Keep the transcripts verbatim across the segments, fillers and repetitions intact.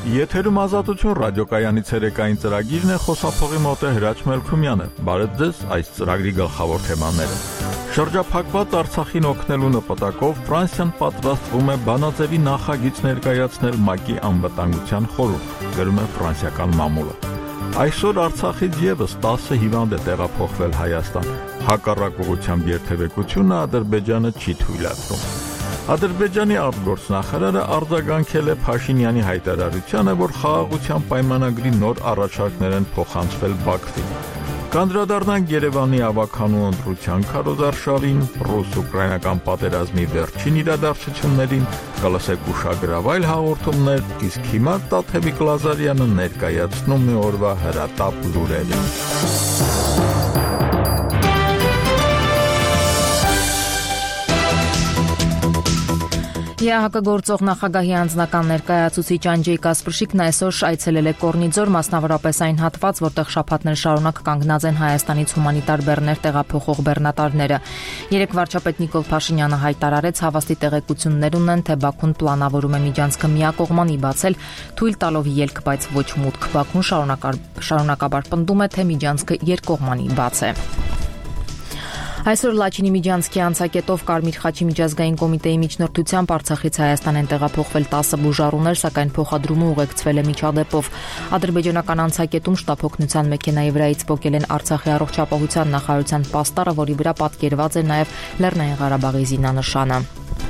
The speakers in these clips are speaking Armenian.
Եթերում Ազատություն ռադիոկայանի ցերեկային ծրագիրն է, խոսափողի մոտ է Հրաչ Մելքումյանը։ Բարև ձեզ, այս ծրագրի գլխավոր թեմաները։ Շրջափակված Արցախին օգնելու նպատակով Ֆրանսիան պատրաստվում է բանաձևի նախագիծ ներկայացնել ՄԱԿ-ի անվտանգության խորհուրդ, գրում է ֆրանսիական մամուլը։ Այսօր Արցախից ևս տասը հիվանդ է տեղափոխվել Հայաստան։ Հակառակ ուղղությամբ երթևեկությունը Ադրբեջանը չի թույլատրում։ Ադրբեջանի արտգործնախարարը արձագանքել է Փաշինյանի հայտարարությանը, որ խաղաղության պայմանագրի նոր առաջարկներ են փոխանցվել Բաքվին։ Կանդրադառնանք Երևանի ավականու ընտրության քարոզարշավին, ռուս-ուկրաինական պատերազմի վերջին իրադարձություններին, կլսեք ուշագրավ այլ հաղորդումներ, իսկ հիմա Տաթևիկ Լազարյանը ներկայացնում է օրվա հրատապ լուրերը։ ԵԱՀԿ գործող նախագահի անձնական ներկայացուցիչ Անջեյ Կասպրշիկն այսօր այցելել է Կորնիձոր, մասնավորապես այն հատված, որտեղ շաբաթներ շարունակ կանգնած են Հայաստանից հումանիտար բեռներ տեղափոխող բեռնատարները։ Երեկ վարչապետ Նիկոլ Փաշինյանը հայտարարեց, հավաստի տեղեկություններ ունեն, թե Բաքուն պլանավորում է միջանցքը միակողմանի բացել, թույլ տալով ելք, բայց ոչ մուտք։ Բաքուն շարունակաբար պնդում է, թե միջանցքը երկկողմանի բաց է։ Այսօր Լաչինի միջանցքի անցակետով Կարմիր խաչի միջազգային կոմիտեի միջնորդությամբ Արցախից Հայաստան են տեղափոխվել տասը բուժառուներ, սակայն փոխադրումը ուղեկցվել է միջադեպով։ Ադրբեջանական անցակետում շտապօգնության մեքենայի վրայից պոկել են Արցախի առողջապահության նախարարության պաստառը, որի վրա պատկերված է նաև Լեռնային Ղարաբաղի զինանշանը։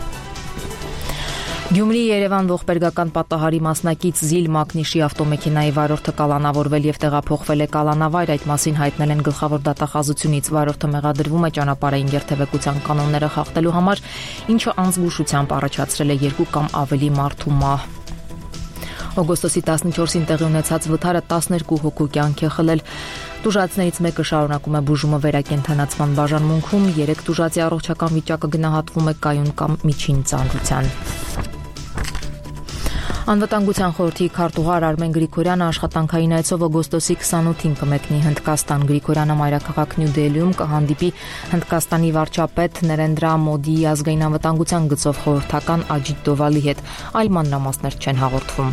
Գյումրի-Երևան ողբերգական պատահարի մասնակից Զիլ Մակնիշի ավտոմեքենայի վարորդը կալանավորվել եւ տեղափոխվել է կալանավայր, այդ մասին հայտնել են գլխավոր դատախազությունից։ Վարորդը մեղադրվում է ճանապարհային երթևեկության կանոնները խախտելու համար, ինչը անզգուշությամբ առաջացրել է երկու կամ ավելի մարդու մահ։ Օգոստոսի տասնչորսին տեղի ունեցած վթարը տասներկու հոգու կյանք է խլել։ Տուժածներից մեկը շարունակում է բուժումը վերակենդանացման բաժանմունքում, երեք տուժածի առողջական վիճակը գնահատվում է կայուն կամ միջին ծանրության։ Անվտանգության խորհրդի քարտուղար Արմեն Գրիգորյանը աշխատանքային այցով օգոստոսի քսանութին կմեկնի Հնդկաստան։ Գրիգորյանը մայրաքաղաք Նյու Դելիում կհանդիպի Հնդկաստանի վարչապետ Նարենդրա Մոդիի ազգային անվտանգության գծով խորհրդական Աջիտ Դովալի հետ։ Այլ մանրամասներ չեն հաղորդվում։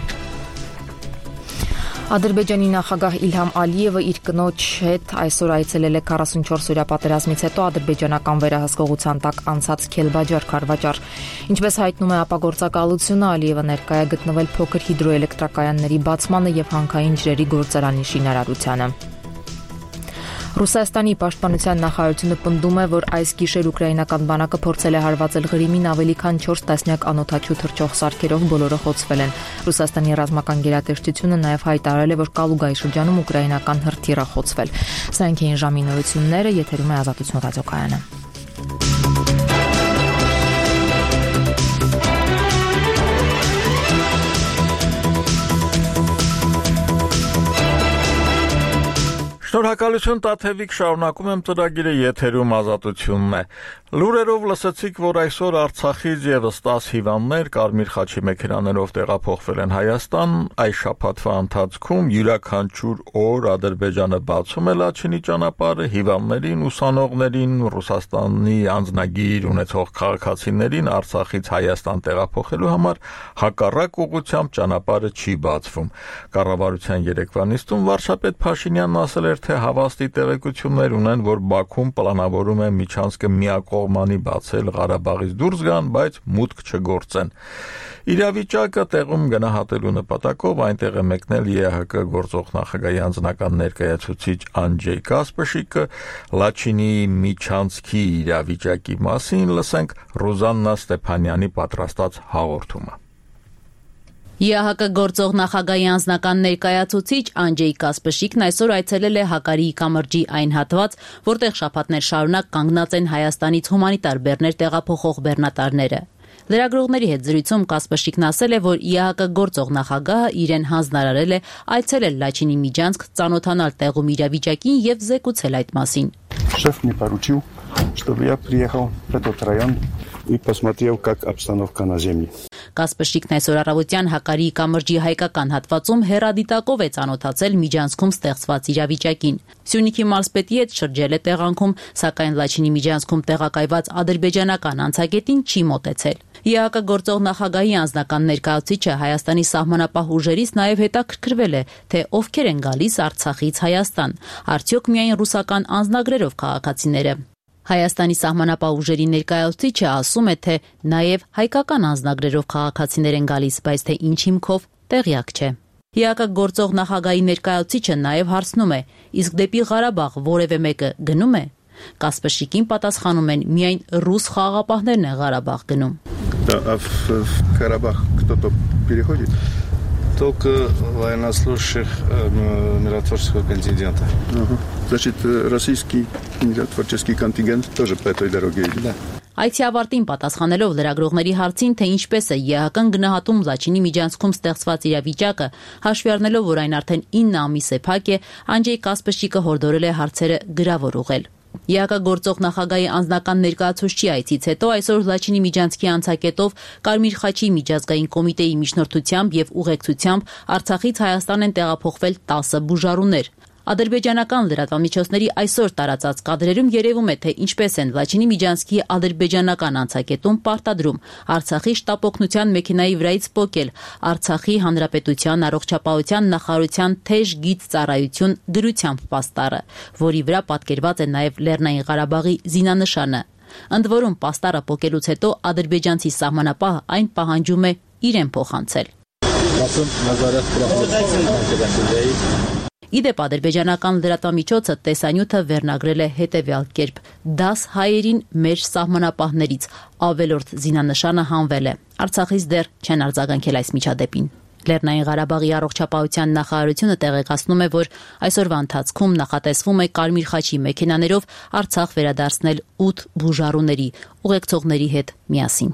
Ադրբեջանի նախագահ Իլհամ Ալիևը իր կնոջ հետ այսօր այցելել է քառասունչորս օրյա պատերազմից հետո ադրբեջանական վերահսկողության տակ անցած Քելբաջար քարվաճառ։ Ինչպես հայտնում է ապագործակալությունը, Ալիևը ներկայ է գտնվել փոքր հիդրոէլեկտրակայանների բացմանը եւ հանքային ջրերի գործարանի շինարարությանը։ Ռուսաստանի պաշտպանության նախարարությունը պնդում է, որ այս գիշեր ուկրաինական բանակը փորձել է հարվածել Ղրիմին ավելի քան չորս տասնյակ անօդաչու թռչող սարքերով, բոլորը խոցվել են։ Ռուսաստանի ռազմական գերատեսչությունը նաև հայտարարել է, որ Կալուգայի շրջանում ուկրաինական հրթիռ է խոցվել։ Սրանք էին ժամի նորությունները, եթերում է Ազատություն ռադիոկայանը։ Շնորհակալություն Տաթևիկ, շարունակում եմ ծրագիրը, եթերում Ազատությունն է։ Լուրերով լսեցիք, որ այսօր Արցախից ևս տասը հիվանդներ Կարմիր խաչի մեքենաներով տեղափոխվել են Հայաստան։ Այս շաբաթվա ընթացքում յուրաքանչյուր օր Ադրբեջանը բացում է Լաչինի ճանապարհը, հիվանդներին, ուսանողներին, Ռուսաստանի անձնագիր ունեցող քաղաքացիներին Արցախից Հայաստան տեղափոխելու համար հակառակ ուղղությամբ ճանապարհը չի բացվում։ Կառավարության երեկվա նիստում վարչապետ Փաշինյանն ասել էր, թե հավաստի տեղեկություններ ունեն, որ Բաքուն պլանավորում է միջանցքը միակողմանի բացել, Ղարաբաղից դուրս գան, բայց մուտք չգործեն։ Իրավիճակը տեղում գնահատելու նպատակով այնտեղ է մեկնել ԵԱՀԿ գործող նախագահի անձնական ներկայացուցիչ Անջեյ Կասպրշիկը։ Լաչինի միջանցքի իրավիճակի մասին լսենք Ռուզաննա Ստեփանյանի պատրաստած հաղորդումը։ ԵԱՀԿ գործող նախագահի անձնական ներկայացուցիչ Անջեյ Կասպրշիկն այսօր այցելել է Հակարիի կամրջի այն հատված, որտեղ շաբաթներ շարունակ կանգնած են Հայաստանից հումանիտար բեռներ տեղափոխող բեռնատարները։ Լրագրողների հետ զրույցում Կասպրշիկն ասել է, որ ԵԱՀԿ գործող նախագահը իրեն հանձնարարել է այցելել Լաչինի միջանցք, ծանոթանալ տեղում իրավիճակին եւ զեկուցել այդ մասին։ Шеф мне поручил, чтобы я приехал в этот район. и посмотрел, как обстановка на земле. Կասպրշիկն այսօր առավոտյան Հակարիի կամրջի հայկական հատվածում հեռադիտակով է ծանոթացել Միջանցքում ստեղծված իրավիճակին։ Սյունիքի մարզպետի հետ շրջել է տեղանքում, սակայն Լաչինի Միջանցքում տեղակայված ադրբեջանական անցագետին չի մոտեցել։ ԵԱՀԿ գործող նախագահի անձնական ներկայացուցիչը Հայաստանի սահմանապահ ուժերից նաև հետաքրքրվել է, թե ովքեր են գալիս Արցախից Հայաստան, արդյոք միայն ռուսական անձնագրերով քաղաքացիները։ Հայաստանի սահմանապահ ուժերի ներկայացուցիչը ասում է, թե նաև հայկական անձնագրերով քաղաքացիներ են գալիս, բայց թե ինչ հիմքով տեղյակ չէ։ ԵԱՀԿ գործող նախագահի ներկայացուցիչը նաև հարցնում է, իսկ դեպի Ղարաբաղ որևէ մեկը գնում է։ Կասպրշիկին պատասխանում են միայն ռուս խաղաղապահներն են Ղարաբաղ գնում։ Да, а в, в Карабах кто-то переходит? Только военнослужащих э, миротворческого контингента. Ага. Значит, российский миротворческий контингент тоже по этой дороге идет? Да. Այցի ավարտին պատասխանելով լրագրողների հարցին, թե ինչպես է ԵԱՀԿ-ն գնահատում Լաչինի Միջանցքում ստեղծված իրավիճակը, հաշվի առնելով, որ այն արդեն ինը ամիս է փակ է, Անջեյ Կասպրշիկը հորդորել է հարցերը գրավոր ուղղել։ ԵԱՀԿ գործող նախագահի անձնական ներկայացուցչի այցից հետո այսօր Լաչինի Միջանցքի անցակետով Կարմիր խաչի միջազգային կոմիտեի միջնորդությամբ եւ ուղեկցությամբ Արցախից Հայաստան են տեղափոխվել տասը բուժառուներ։ Ադրբեջանական լրատվամիջոցների այսօր տարածած կադրերում երևում է, թե ինչպես են Լաչինի Միջանցքի ադրբեջանական անցակետում պարտադրում Արցախի շտապօգնության մեքենայի վրայից պոկել Արցախի Հանրապետության առողջապահության նախարարության թեժ գիծ ծառայություն գրությամբ պաստառը, որի վրա պատկերված է նաև Լեռնային Ղարաբաղի զինանշանը։ Ընդ որում պաստառը պոկելուց հետո ադրբեջանցի սահմանապահը այն պահանջում է իրեն փոխանցել։ Իդեպ ադրբեջանական լրատվամիջոցը տեսանյութը վերնագրել է հետևյալ կերպ. դաս հայերին մեր սահմանապահներից ավելորդ զինանշանը հանվել է։ Արցախից դեռ չեն արձագանքել այս միջադեպին։ Լեռնային Ղարաբաղի առողջապահության նախարարությունը տեղեկացնում է, որ այսօրվա ընթացքում նախատեսվում է Կարմիր խաչի մեքենաներով Արցախ վերադարձնել ութ բուժառուների, ուղեկցողների հետ միասին։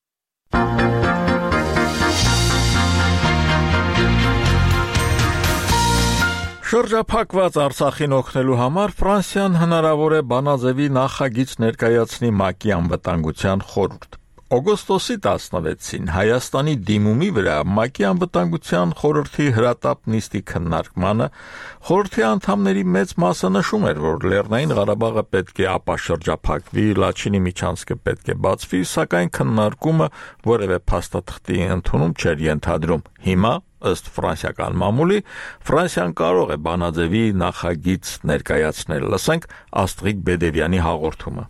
Շրջափակված Արցախին օգնելու համար Ֆրանսիան հնարավոր է բանաձևի նախագիծ ներկայացնի ՄԱԿ-ի անվտանգության խորհուրդ։ Օգոստոսի տասնվեցին Հայաստանի դիմումի վրա ՄԱԿ-ի անվտանգության խորհրդի հրատապ նիստի քննարկմանը խորհրդի անդամների մեծ մասը նշում էր, որ Լեռնային Ղարաբաղը պետք է ապաշրջափակվի, Լաչինի Միջանցքը պետք է բացվի, սակայն քննարկումը որևէ փաստաթղթի ընդունում չէր ենթադրում։ Հիմա ըստ ֆրանսիական մամուլի, Ֆրանսիան կարող է բանաձևի նախագիծ ներկայացնել։ Լսենք Աստղիկ Բեդևյանի հաղորդումը։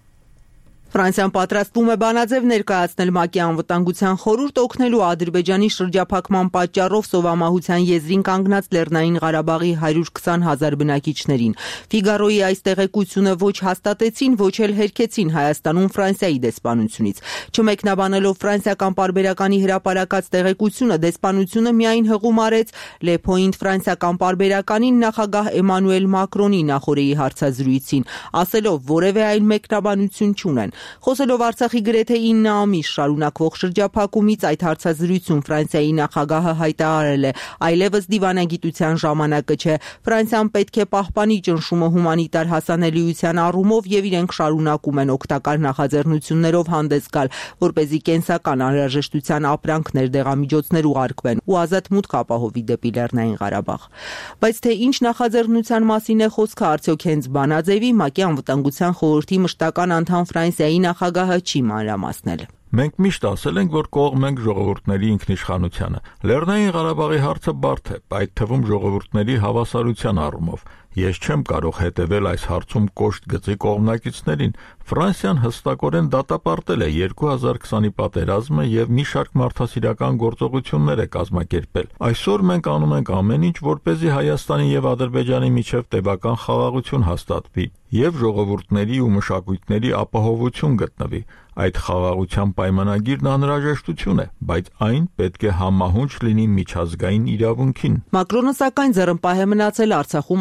Ֆրանսիան պատրաստվում է բանաձև ներկայացնել ՄԱԿ-ի անվտանգության խորհուրդ օգնելու Ադրբեջանի շրջափակման պատճառով սովամահության եզրին կանգնած Լեռնային Ղարաբաղի հարյուր քսան հազար բնակիչներին։ Ֆիգարոյի այս տեղեկությունը ոչ հաստատեցին, ոչ էլ հերքեցին Հայաստանում Ֆրանսիայի դեսպանությունից։ Չմեկնաբանելով ֆրանսիական պարբերականի հրապարակած տեղեկությունը, դեսպանությունը միայն հղում արեց Le Point ֆրանսիական պարբերականին նախագահ Էմանուել Մակրոնի նախորդի հարցազրույցին, ասելով որևէ այլ մեկնաբանություն չունեն։ Խոսելով Արցախի գրեթե ինը ամիս շարունակվող շրջափակումից այդ հարցազրույցում Ֆրանսիայի նախագահը հայտարարել է. այլևս դիվանագիտության ժամանակը չէ, Ֆրանսիան պետք է պահպանի ճնշումը հումանիտար հասանելիության առումով եւ իրենք շարունակում են օգտակար նախաձեռնություններով հանդես գալ, որպեսզի կենսական անհրաժեշտության ապրանքներ, դեղամիջոցներ ուղարկվեն ու ազատ մուտք ապահովի դեպի Լեռնային Ղարաբաղ։ Բայց թե ինչ նախաձեռնության մասին է խոսքը, արդյոք հենց բանաձևի ՄԱԿ-ի անվտանգության խորհրդի մշտական անդամ Ֆրանսիայի նախագահը չի մանրամասնել։ Մենք միշտ ասել ենք, որ կողմ ենք ժողովուրդների ինքնիշխանությանը։ Լեռնային Ղարաբաղի հարցը բարդ է, այդ թվում ժողովուրդների հավասարության առումով։ Ես չեմ կարող հետևել այս հարցում կոշտ գծի կողմնակիցներին։ Ֆրանսիան հստակորեն դատապարտել է երկու հազար քսանի պատերազմը եւ մի շարք մարդասիրական գործողություններ է կազմակերպել։ Այսօր մենք անում ենք ամեն ինչ, որպեսզի Հայաստանի եւ Ադրբեջանի միջև տևական խաղաղություն հաստատվի եւ ժողովուրդների ու մշակույթների ապահովություն գտնվի։ Այդ խաղաղության պայմանագիրն անհրաժեշտություն է, բայց այն պետք է համահունչ լինի միջազգային իրավունքին։ Մակրոնը սակայն ձեռնպահ է մնացել Արցախում այսօրվա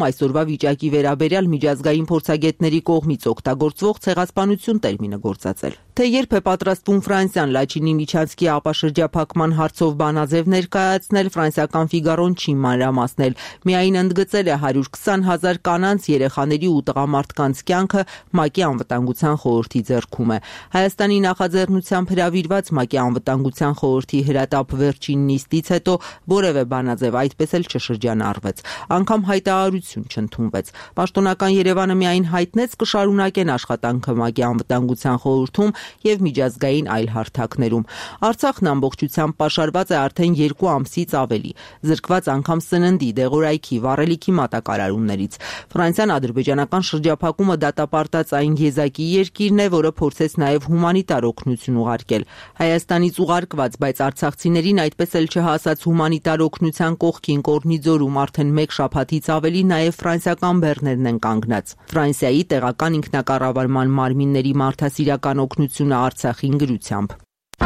իրավիճակի վերաբերյալ միջազգային փորձագետների կողմից օգտագործվող ցեղասպանություն տերմինը գործածել։ Թե երբ է պատրաստվում Ֆրանսիան Լաչինի միջանցքի ապաշրջափակման հարցով բանաձև ներկայացնել, ֆրանսիական Ֆիգարոն չի մանրամասնել, միայն ընդգծել է հարյուր քսան հազար կանանց, երեխաների ու տղամարդկանց կյանքը ՄԱԿ-ի անվտանգության խորհրդի ձեռքում է։ Հայաստանի նախաձեռնությամբ հրավիրված ՄԱԿ-ի անվտանգության խորհրդի հրատապ վերջին նիստից հետո որևէ բանաձև այդպես էլ չշրջանառվեց, անգամ հայտարարություն չընդունվեց։ Պաշտոնական Երևանը միայն հայտնեց կշարունակեն աշխատանքը ՄԱԿ-ի անվտանգության խորհրդում եւ միջազգային այլ հարթակներում։ Արցախն ամբողջությամբ պաշարված է արդեն երկու ամսից ավելի, զրկված անգամ սննդի, դեղորայքի, վառելիքի մատակարարումներից։ Ֆրանսիան ադրբեջանական շրջափակումը դատապարտած այն եզակի երկիրն է, որը փորձեց նաեւ հումանիտար օգնություն ուղարկել։ Հայաստանից ուղարկված, բայց արցախցիներին այդպես էլ չհասած հումանիտար օգնության կողքին Կորնիձորում արդեն մեկ շաբաթից ավելի նաեւ ֆրանսիական բեռներն են կանգնած։ Ֆրանսիայի տեղական ինքնակառավարման մարմինների մարդասիրական օգնությունը Արցախին գրությամբ։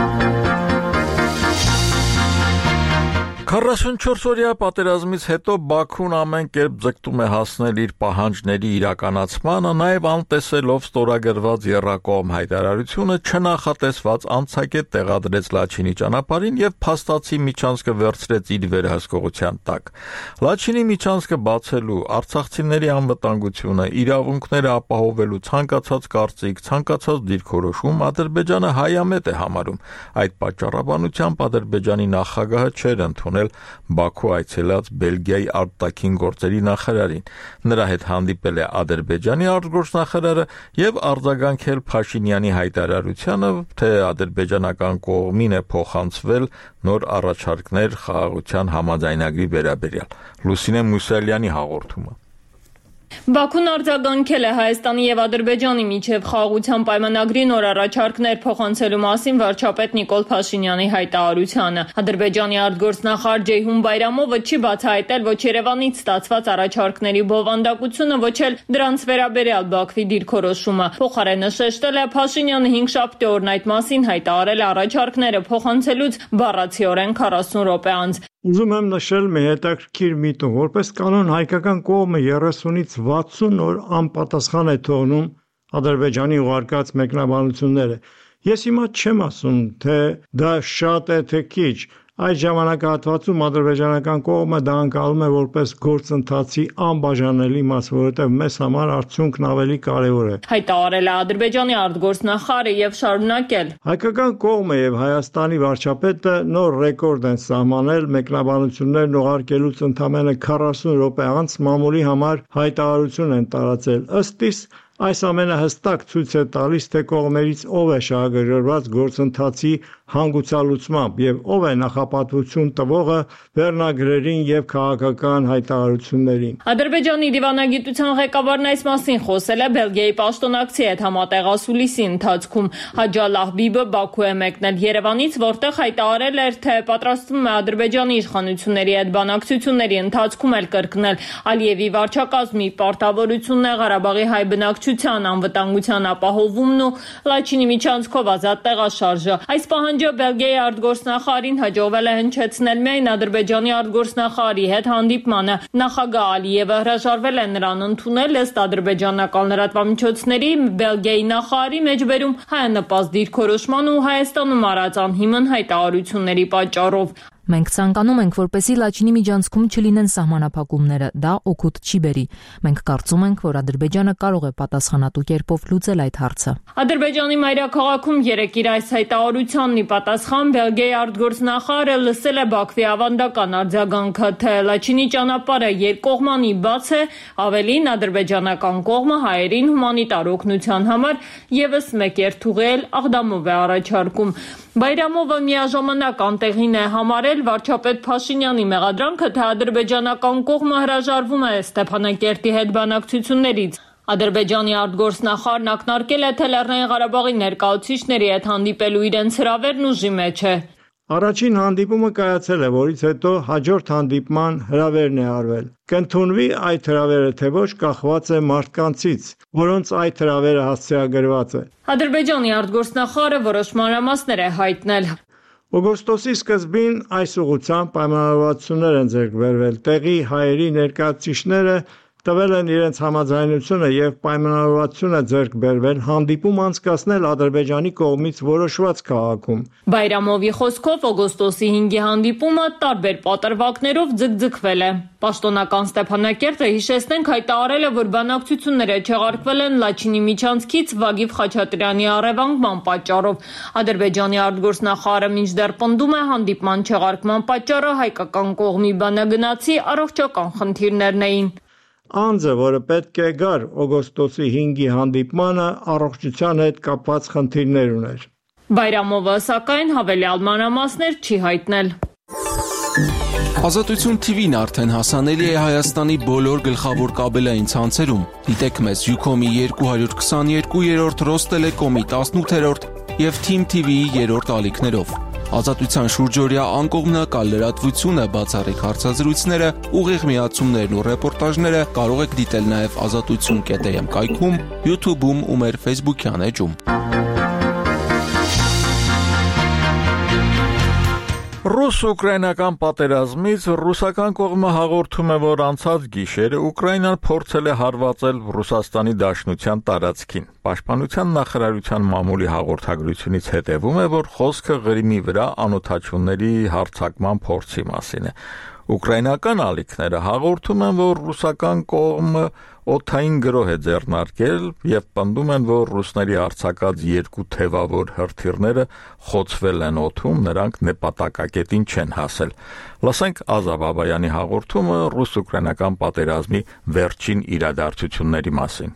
քառասունչորս-օրյա պատերազմից հետո Բաքուն ամեն կերպ ձգտում է հասնել իր պահանջների իրականացմանը, նաև անտեսելով ստորագրված եռակողմ հայտարարությունը չնախատեսված անցակետ տեղադրեց Լաչինի ճանապարհին եւ փաստացի միջանցքը վերցրեց իր վերահսկողության տակ։ Լաչինի միջանցքը բացելու, արցախցիների անվտանգությունը, իրավունքները ապահովելու ցանկացած կարծիք, ցանկացած դիրքորոշում Ադրբեջանը հայամետ է համարում։ Այդ պատճառաբանությամբ Ադրբեջանի նախագահը չէր ընդունել Բաքու այցելած Բելգիայի արտաքին գործերի նախարարին։ Նրա հետ հանդիպել է Ադրբեջանի արտգործնախարարը եւ արձագանքել Փաշինյանի հայտարարությանը, թե ադրբեջանական կողմին է փոխանցվել նոր առաջարկներ խաղաղության համաձայնագրի վերաբերյալ։ Լուսինե Մուսալյանի հաղորդումը։ Բաքուն արձագանքել է Հայաստանի եւ Ադրբեջանի միջև խաղաղության պայմանագրի նոր առաջարկներ փոխանցելու մասին վարչապետ Նիկոլ Փաշինյանի հայտարարությանը։ Ադրբեջանի արտգործնախարար Ջեյհուն Բայրամովը չի բացահայտել ոչ Երևանից ստացված առաջարկների բովանդակությունը, ոչ էլ դրանց վերաբերյալ Բաքվի դիրքորոշումը։ Փոխարենը շեշտել է Փաշինյանը հինգշաբթի օրն այդ մասին հայտարարել առաջարկները փոխանցելուց բառացիորեն քառասուն րոպե անց։ Ուզում եմ նշել մի հետաքրքիր միտում, որպես կանոն հայկական կողմը երեսունից վաթսուն օր անպատասխան է թողնում Ադրբեջանի ուղարկած մեկնաբանությունները։ Ես հիմա չեմ ասում, թե դա շատ է, թե քիչ։ Այդ ժամանակահատվածում ադրբեջանական կողմը դա անցալում է որպես գործընթացի անբաժանելի մաս, որովհետև մեզ համար արդյունքն ավելի կարևոր է։ Հայտարարել է Ադրբեջանի արտգործնախարարը եւ շարունակել. Հայկական կողմը եւ Հայաստանի վարչապետը նոր ռեկորդ են սահմանել մեկնաբանություններն ուղարկելուց ընդամենը քառասուն րոպե անց մամուլի համար հայտարարություն են տարածել։ Ըստ իս այս ամենը հստակ ցույց է տալիս, թե կողմերից ով է շահագրգռված գործընթացի հանգուցալուծմամբ եւ ով է նախապատվություն տվողը վերնագրերին եւ քաղաքական հայտարարություններին։ Ադրբեջանի դիվանագիտության ղեկավարն այս մասին խոսել է Բելգիայի պաշտոնակցի հետ համատեղ ասուլիսի ընթացքում։ Հաջալահ Բիբը Բաքու է մեկնել Երևանից, որտեղ հայտարարել էր, թե պատրաստվում է Ադրբեջանի իշխանությունների հետ բանակցությունների ընթացքում էլ կրկնել Ալիևի վարչակազմի պարտավորությունն է Ղարաբաղի հայ բնակչության անվտանգության ապահովումն ու Լաչինի միջանցքով ազատ տեղաշարժը։ Այս պահանջը Բելգիայի արտգործնախարարին հաջողվել է հնչեցնել միայն Ադրբեջանի արտգործնախարարի հետ հանդիպմանը։ Նախագահ Ալիևը հրաժարվել է նրան ընդունել, ըստ ադրբեջանական լրատվամիջոցների Բելգիայի նախարարի մեջբերում հայանպաստ դիրքորոշման ու Հայաստանում արած անհիմն հայտարարությունների պատճառով։ Մենք ցանկանում ենք, որպեսզի Լաչինի միջանցքում չլինեն սահմանափակումները, դա օգուտ չի բերի։ Մենք կարծում ենք, որ Ադրբեջանը կարող է պատասխանատու կերպով լուծել այդ հարցը։ Ադրբեջանի մայրաքաղաքում երեկ իր այս հայտարարությանն ի պատասխան Բելգիայի արտգործնախարարը լսել է Բաքվի ավանդական արձագանքը, թե Լաչինի ճանապարհը երկկողմանի բաց է, ավելին ադրբեջանական կողմը հայերին հումանիտար օգնության համար եւս մեկ երթուղի աղդամով է առաջարկում։ Բայրամովը միաժամանակ անտեղին է համարել վարչապետ Փաշինյանի մեղադրանքը, թե ադրբեջանական կողմը հրաժարվում է Ստեփանակերտի հետ բանակցություններից։ Ադրբեջանի արտգործնախարարն ակնարկել է, թե Լեռնային Ղարաբաղի ներկայացուցիչների հետ հանդիպելու իրենց հրավերն ուժի մեջ է։ Առաջին հանդիպումը կայացել է, որից հետո հաջորդ հանդիպման հրավերն է արվել։ Կընդունվի այդ հրավերը, թե ոչ, կախված է մարդկանցից, որոնց այդ հրավերը հասցեագրված է։ Ադրբեջանի արտգործնախարարը որոշ մանրամասներ է հայտնել։ Օգոստոսի սկզբին այս ուղղությամբ պայմանավորվածություններ են ձեռք բերվել։ Տեղի հայերի ներկայացուցիչները տվել են իրենց համաձայնությունը եւ պայմանավորվածությունը ձեռք բերվել հանդիպում անցկացնել Ադրբեջանի կողմից որոշված քաղաքում։ Բայրամովի խոսքով օգոստոսի հինգի հանդիպումը տարբեր պատրվակներով ձգձգվել է։ Պաշտոնական Ստեփանակերտը, հիշեցնենք, հայտարարել է, որ բանակցությունները չեղարկվել են Լաչինի միջանցքից Վագիվ Խաչատրյանի առևանգման պատճառով։ Ադրբեջանի արտգործնախարարը մինչդեռ պնդում է, հանդիպման չեղարկման պատճառը հայկական կողմի բանագնացի առողջական խնդիրներն էին։ Անձը, որը պետք է գար օգոստոսի հինգի հանդիպմանը, առողջության հետ կապված խնդիրներ ուներ։ Բայրամովը, սակայն, հավելյալ մանրամասներ չի հայտնել։ Ազատություն Թի Վին արդեն հասանելի է Հայաստանի բոլոր գլխավոր կաբելային ցանցերում։ Դիտեք մեզ Յուքոմի երկու հարյուր քսաներկու, Ռոստելեկոմի տասնութերորդ և Թիմ Թի Վիի երրորդ ալիքներով։ Ազատության շուրջօրյա անկողմնակալ լրատվությունը, բացառիկ հարցազրույցները, ուղիղ միացումներն ու ռեպորտաժները կարող եք դիտել նաև ազատություն կետ էմ կայքում, YouTube-ում ու մեր Facebook-յան էջում։ Ռուս-ուկրաինական պատերազմից ռուսական կողմը հաղորդում է, որ անցած գիշերը Ուկրաինան փորձել է հարվածել Ռուսաստանի Դաշնության տարածքին։ Պաշտպանության նախարարության մամուլի հաղորդագրությունից հետևում է, որ խոսքը Ղրիմի վրա անօդաչուների հարձակման փորձի մասին է։ Ուկրաինական ալիքները հաղորդում են, որ ռուսական կողմը օդային գրոհ է ձեռնարկել եւ պնդում են, որ ռուսների արձակած երկու թևավոր հրթիռները խոցվել են օդում, նրանք նպատակակետին չեն հասել։ Լսենք Ազավ Աբայանի հաղորդումը ռուս-ուկրաինական պատերազմի վերջին իրադարձությունների մասին։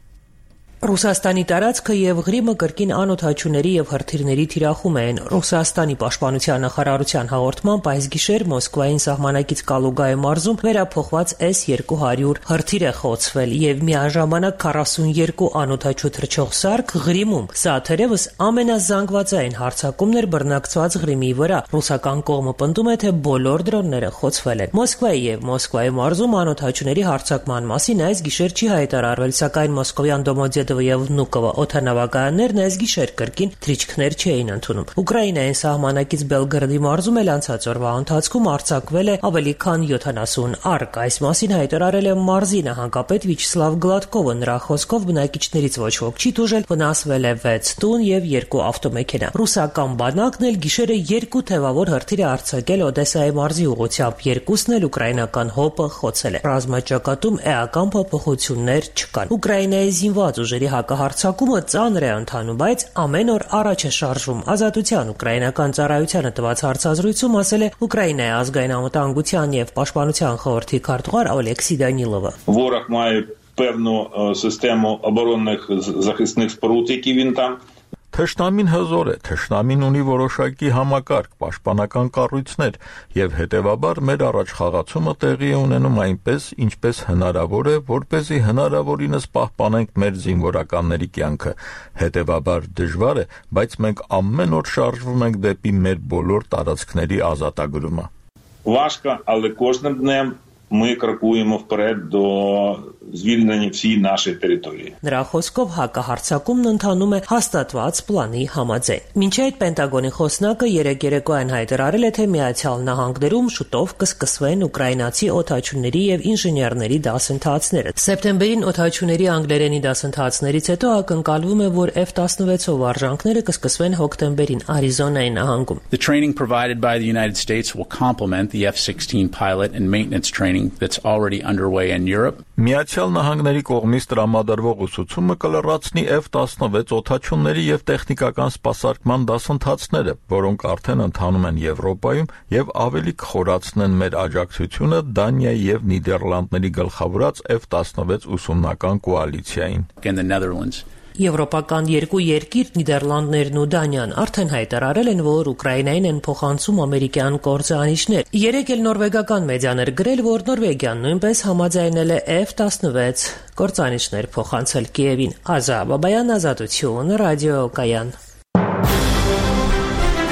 Ռուսաստանի տարածքը եւ Ղրիմը կրկին անօդաչուների եւ հրթիռների թիրախում են։ Ռուսաստանի պաշտպանության նախարարության հաղորդմամբ այս գիշեր Մոսկվային սահմանակից Կալուգայի մարզում վերափոխված էս երկու հարյուր հրթիռ է խոցվել եւ միաժամանակ քառասունյոթ անօդաչու թռչող սարք Ղրիմում։ Սա թերևս ամենազանգվածային հարձակումն էր բռնակցված Ղրիմի վրա։ Ռուսական կողմը պնդում է, թե բոլոր դրոնները խոցվել են։ Մոսկվայի եւ Մոսկվայի մարզում անօդաչուների հարձակման մասին այս գիշեր չի հայտարարվել, սակայն մոսկովյան Դոմոդեդովը եւ Վնուկովը օդանավակայաններն այս գիշեր կրկին թռիչքներ չէին ընդունում։ Ուկրաինայի սահմանակից Բելգրադի մարզում էլ անցած օրվա ընթացքում արձակվել է ավելի քան յոթանասուն արկ։ Այս մասին հայտարարել է մարզի նահանգապետ Վիչսլավ Գլադկովը։ Նրա խոսքով բնակիչներից ոչ ոք չի տուժել, վնասվել է վեց տուն եւ երկու ավտոմեքենա։ Ռուսական բանակն էլ գիշերը երկու թևավոր հրթիռ է արձակել Օդեսայի մարզի ուղղությամբ, երկուսն էլ ուկրաինական հոպը խոցել է։ Ռազմաճակատում էական փոփոխություններ չկան։ Ուկրաինայի զինված ուժերի հակահարձակումը ծանր է ընթանում, բայց ամեն օր առաջ է շարժվում։ Ազատության ուկրաինական ծառայությանը տված հարցազրույցում ասել է Ուկրաինայի ազգային անվտանգության եւ պաշտպանության խորհրդի քարտուղար Օլեքսի Դանիլովը։ Ворог має певну систему оборонних захисних споруд, які він там Թշնամին հզոր է, թշնամին ունի որոշակի համակարգ, պաշտպանական կառույցներ եւ հետեւաբար մեր առաջխաղացումը տեղի է ունենում այնպես, ինչպես հնարավոր է, որպեսզի հնարավորինս պահպանենք մեր զինվորականների կյանքը։ Հետեւաբար дժվար է, բայց մենք ամեն օր շարժվում ենք դեպի մեր բոլոր տարածքների ազատագրումը։ Важко, але кожним днем ми крокуємо вперед до звільнення всієї нашої території. Նրա խոսքով հակահարձակումն ընթանում է հաստատված պլանի համաձայն։ Մինչ այդ Պենտագոնի խոսնակը երեկ երեկոյան հայտարարել է, թե Միացյալ Նահանգներում շուտով կսկսվեն ուկրաինացի օդաչուների եւ ինժեներների դասընթացները։ Սեպտեմբերին օդաչուների անգլերենի դասընթացներից հետո ակնկալվում է, որ F տասնվեց-ով արժանքները կսկսվեն հոկտեմբերին Արիզոնայի նահանգում։ The training provided by the United States will complement the F sixteen pilot and maintenance training that's already underway in Europe. Միացյալ Նահանգների կողմից տրամադրվող ուսուցումը կլրացնի F տասնվեց օդաչուների եւ տեխնիկական սպասարկման դասընթացները, որոնք արդեն ընթանում են Եվրոպայում եւ ավելի կխորացնեն մեր աջակցությունը Դանիայի եւ Նիդերլանդների գլխավորած F տասնվեց ուսումնական կոալիցիային։ In the Netherlands. Եվրոպական երկու երկիր Նիդերլանդներն ու Դանիան արդեն հայտարարել են, որ Ուկրաինային են փոխանցում ամերիկյան կորձանիշներ։ Երեկ էլ նորվեգական մեդիաներ գրել, որ Նորվեգիան նույնպես համաձայնել է F տասնվեց կորձանիշներ փոխանցել Կիևին։ Ազա Բաբայան, Ազատություն, Ռադիո Կայան։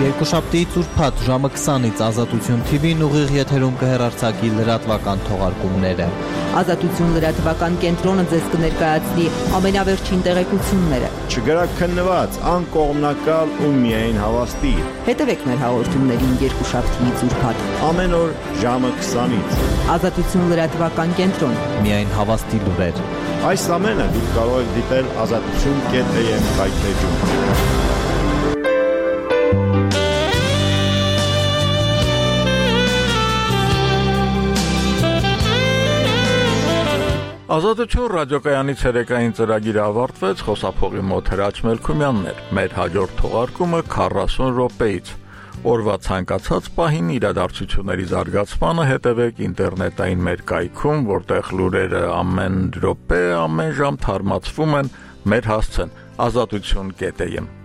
Երկուշաբթիից ուրբաթ ժամը քսանից Ազատություն թի վին ուղիղ եթերում կհեռարձակի լրատվական թողարկումները։ Ազատություն լրատվական կենտրոնը ձեզ կներկայացնի ամենավերջին տեղեկությունները։ Չգրաքննված, անկողմնակալ ու միայն հավաստի։ Հետևեք մեր հաղորդումներին երկուշաբթիից ուրբաթ ամեն օր ժամը քսանից։ Ազատություն լրատվական կենտրոն։ Միայն հավաստի լուրեր։ Այս ամենը դուք կարող եք դիտել ազատություն կետ am կայքէջում։ Ազատություն ռադիոկայանի ցերեկային ծրագիրը ավարտվեց, խոսափողի մոտ Հրաչ Մելքումյանն էր։ Մեր հաջորդ թողարկումը քառասուն րոպեից։ Օրվա ցանկացած պահին իրադարձությունների զարգացմանը հետևեք ինտերնետային մեր կայքում, որտեղ լուրերը ամեն րոպե, ամեն ժամ թարմացվում են, մեր հասցեն ազատություն կետ am